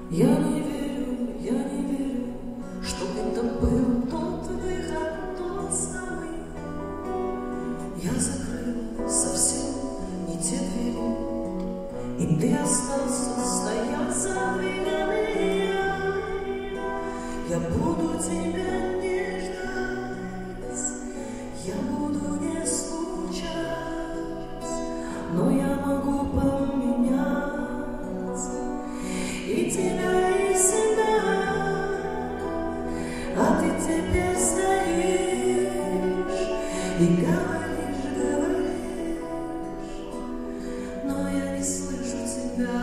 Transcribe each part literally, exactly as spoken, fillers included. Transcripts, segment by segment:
Я не верю, я не верю, что это был тот выход, тот самый. Я закрыл совсем не те двери, и ты остался стоять за дверями. Я буду тебя не ждать, я буду не скучать, но я могу поменять и тебя, и себя. А ты теперь стоишь и говоришь, говоришь, но я не слышу тебя.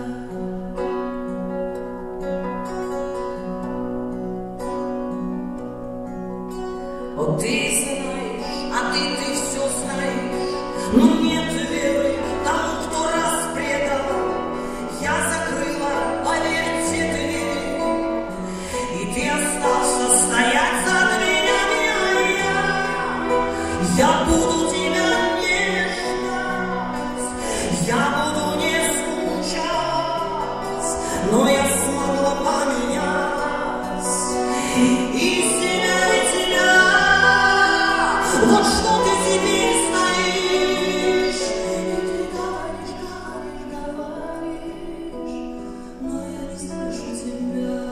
О, ты знаешь, а ты, ты все знаешь, но нет веры тому, кто раз предал. Я закрыла, поверь, все двери, и ты остался стоять за дверями, а я, я буду тебя не ждать, я буду не скучать, но я смогла поменять и себя, и тебя. Вот что ты теперь стоишь, и ты говоришь, говоришь, говоришь, но я не слышу тебя.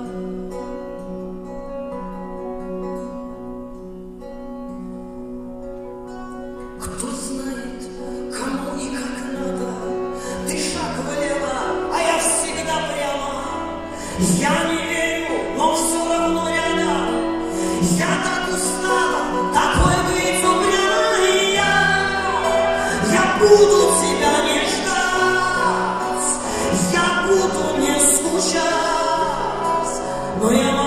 Кто знает, кому и как надо, ты шаг влево, а я всегда прямо. Я не верю, но все равно рядом. Я так устала, такой быть упрямой я. Я буду тебя не ждать, я буду не скучать, но я